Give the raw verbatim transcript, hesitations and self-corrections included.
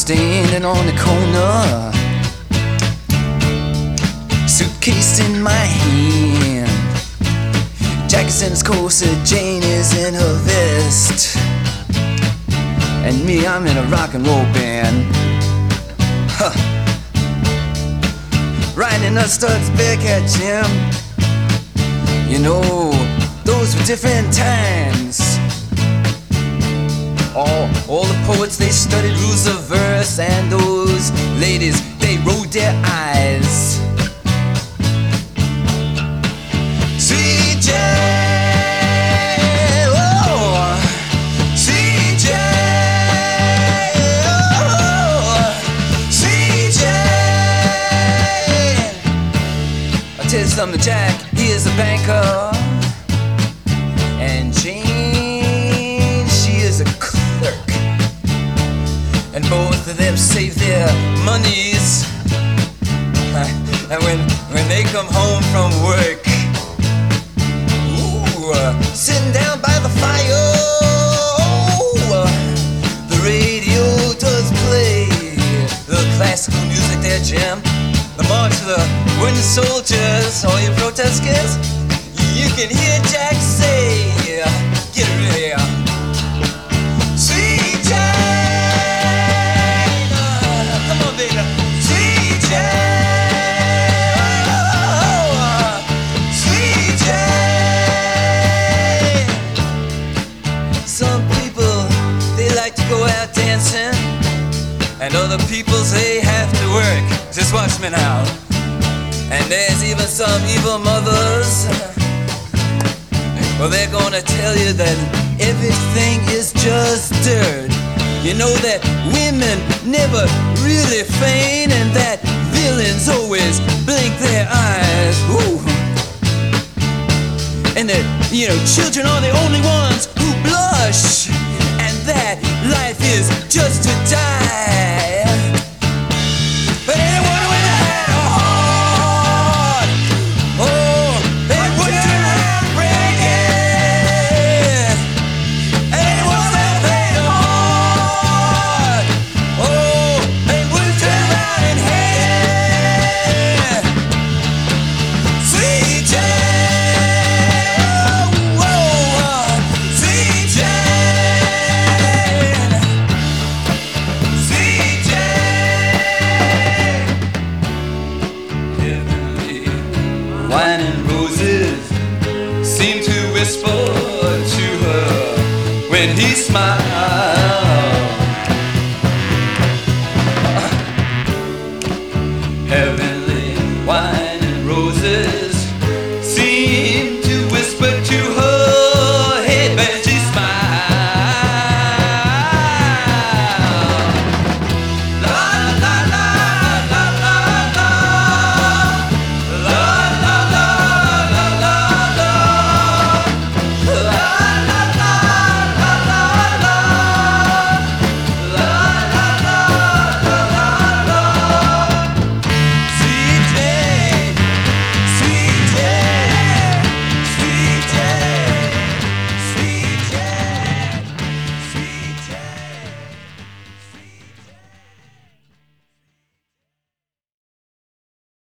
standing on the corner, suitcase in my hand. Jack's in his corset, Jane is in her vest, and me, I'm in a rock and roll band. Huh. Riding a Studs Bearcat Jim. You know, those were different times. All, all the poets, they studied rules of verse, and those ladies, they rolled their eyes. C J, oh, C J, oh, C J. I'll tell you something, Jack, he is a banker, and Jane, she is a clerk, and both of them save their monies, and when, when they come home from work, Uh, sitting down by the fire, oh, the radio does play the classical music there, Jim. The march of the wooden soldiers, all you protesters, you can hear Jack say, get ready, C J, uh, come on, baby, C J. Some people, they like to go out dancing, and other people, they have to work. Just watch me now. And there's even some evil mothers, well, they're gonna tell you that everything is just dirt. You know that women never really feign, and that villains always blink their eyes. Ooh. And that, you know, children are the only ones who blush, and that life is just to die. But anyone with a heart, oh, they wouldn't turn around breaking. Anyone with a heart, oh, they wouldn't turn around and hate. C J. Wine and roses seem to whisper to her when he smiles.